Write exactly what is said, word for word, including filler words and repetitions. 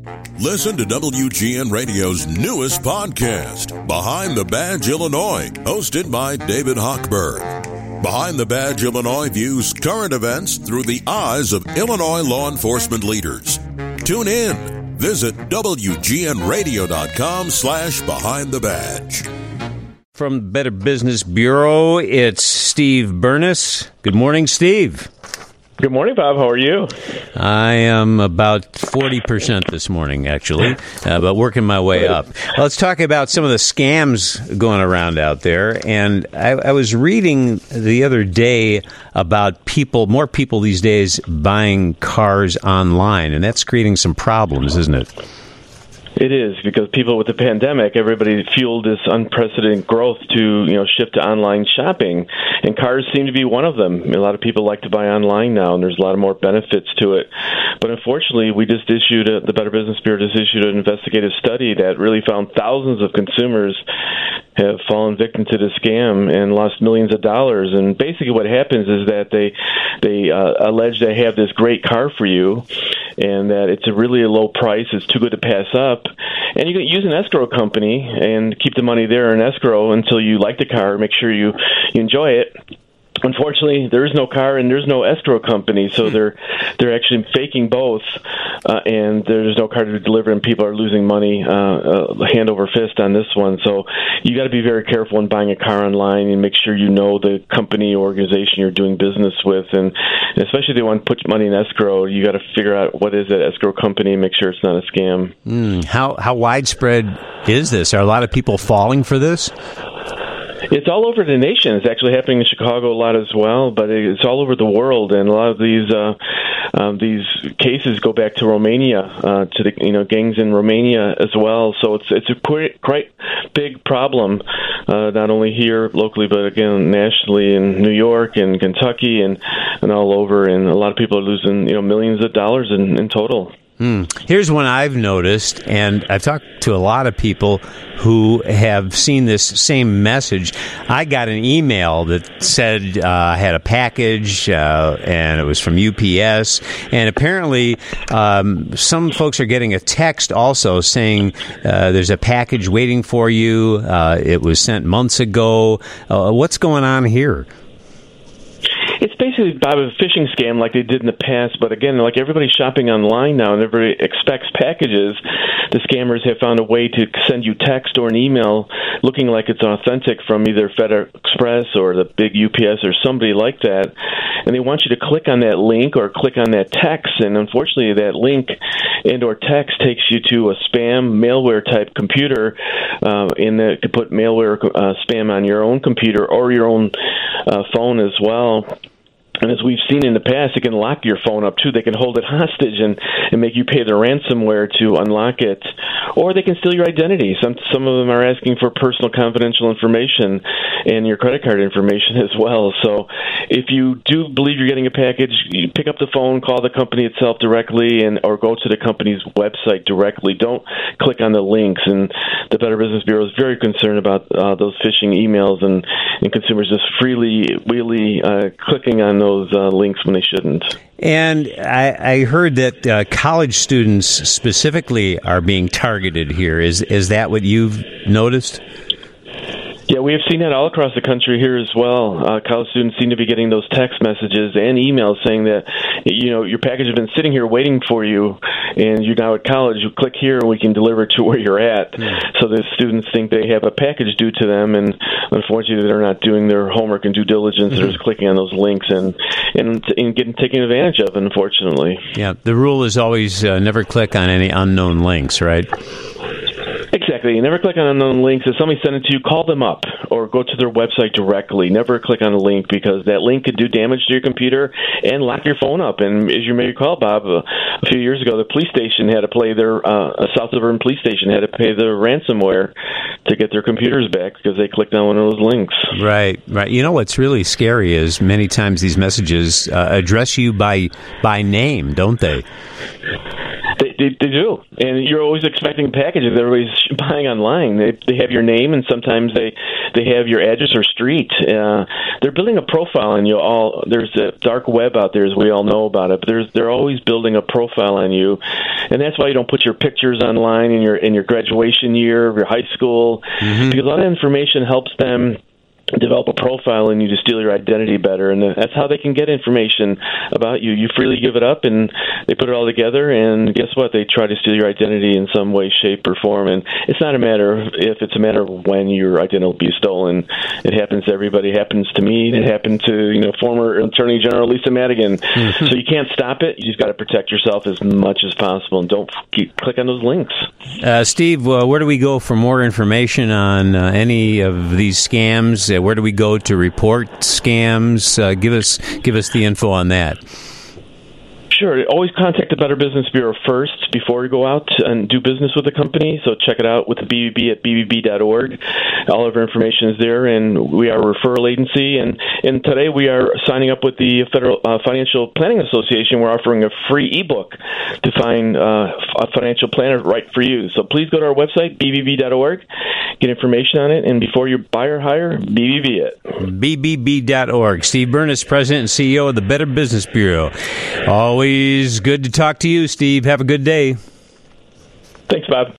Listen to W G N Radio's newest podcast, Behind the Badge Illinois, hosted by David Hochberg. Behind the Badge Illinois views current events through the eyes of Illinois law enforcement leaders. Tune in. Visit W G N radio dot com slash behind the badge. From the Better Business Bureau, it's Steve Burness. Good morning, Steve. Good morning, Bob. How are you? I am about forty percent this morning, actually, uh, but working my way up. Well, let's talk about some of the scams going around out there. And I, I was reading the other day about people, more people these days buying cars online, and that's creating some problems, isn't it? It is, because people with the pandemic, everybody fueled this unprecedented growth to, you know, shift to online shopping, and cars seem to be one of them. A lot of people like to buy online now, and there's a lot of more benefits to it. But unfortunately, we just issued, a, the Better Business Bureau just issued an investigative study that really found thousands of consumers have fallen victim to the scam and lost millions of dollars. And basically what happens is that they they uh, allege they have this great car for you, and that it's a really a low price, it's too good to pass up. And you can use an escrow company and keep the money there in escrow until you like the car, make sure you, you enjoy it. Unfortunately, there is no car and there's no escrow company, so they're they're actually faking both, uh, and there's no car to deliver, and people are losing money uh, uh, hand over fist on this one. So you got to be very careful when buying a car online and make sure you know the company or organization you're doing business with, and especially if they want to put money in escrow, you got to figure out what is that escrow company and make sure it's not a scam. Mm, how how widespread is this? Are a lot of people falling for this? It's all over the nation. It's actually happening in Chicago a lot as well, but it's all over the world. And a lot of these uh, um, these cases go back to Romania, uh, to the you know gangs in Romania as well. So it's it's a quite, quite big problem, uh, not only here locally, but again nationally in New York and Kentucky and, and all over. And a lot of people are losing you know millions of dollars in, in total. Hmm. Here's one I've noticed, and I've talked to a lot of people who have seen this same message. I got an email that said uh, I had a package, uh, and it was from U P S, and apparently um, some folks are getting a text also saying uh, there's a package waiting for you. Uh, it was sent months ago. Uh, what's going on here? It's basically, Bob, a phishing scam like they did in the past. But again, like everybody's shopping online now and everybody expects packages, the scammers have found a way to send you text or an email looking like it's authentic from either FedEx Express or the big U P S or somebody like that. And they want you to click on that link or click on that text. And unfortunately, that link and or text takes you to a spam malware type computer, uh, and that could put malware uh, spam on your own computer or your own uh, phone as well. And as we've seen in the past, they can lock your phone up, too. They can hold it hostage and, and make you pay the ransomware to unlock it. Or they can steal your identity. Some some of them are asking for personal confidential information and your credit card information as well. So if you do believe you're getting a package, you pick up the phone, call the company itself directly, and or go to the company's website directly. Don't click on the links. And the Better Business Bureau is very concerned about uh, those phishing emails and, and consumers just freely, really uh, clicking on those those uh, links when they shouldn't. And I, I heard that uh, college students specifically are being targeted here. Is is that what you've noticed? Yeah, we have seen that all across the country here as well. Uh, college students seem to be getting those text messages and emails saying that, you know, your package has been sitting here waiting for you, and you're now at college. You click here, and we can deliver it to where you're at. Mm. So the students think they have a package due to them, and unfortunately, they're not doing their homework and due diligence. Mm-hmm. They're just clicking on those links and and, and getting taken advantage of, unfortunately. Yeah, the rule is always uh, never click on any unknown links, right? Exactly. You never click on unknown links. If somebody sends it to you, call them up or go to their website directly. Never click on a link, because that link could do damage to your computer and lock your phone up. And as you may recall, Bob, uh, a few years ago, the police station had to play their, uh, a South Suburban police station had to pay their ransomware to get their computers back because they clicked on one of those links. Right, right. You know what's really scary is many times these messages uh, address you by by name, don't they? They, they, they do, and you're always expecting packages. Everybody's buying online. They they have your name, and sometimes they they have your address or street. Uh, they're building a profile on you. All there's a dark web out there, as we all know about it. But there's they're always building a profile on you, and that's why you don't put your pictures online in your in your graduation year of your high school, mm-hmm. because all that information helps them develop a profile in you to steal your identity better, and that's how they can get information about you. You freely give it up, and they put it all together, and guess what? They try to steal your identity in some way, shape, or form, and it's not a matter of if, it's a matter of when your identity will be stolen. It happens to everybody. It happens to me. It happened to, you know, former Attorney General Lisa Madigan. Mm-hmm. So you can't stop it. You just got to protect yourself as much as possible, and don't keep, click on those links. Uh, Steve, uh, where do we go for more information on uh, any of these scams? Uh, where do we go to report scams? Uh, give us give us the info on that. Sure. Always contact the Better Business Bureau first before you go out and do business with the company. So check it out with the B B B at b b b dot org. All of our information is there, and we are a referral agency. And, and today we are signing up with the Federal uh, Financial Planning Association. We're offering a free ebook to find uh, a financial planner right for you. So please go to our website, b b b dot org, get information on it, and before you buy or hire, B B B it. b b b dot org. Steve Burness, President and C E O of the Better Business Bureau. Always good to talk to you, Steve. Have a good day. Thanks, Bob.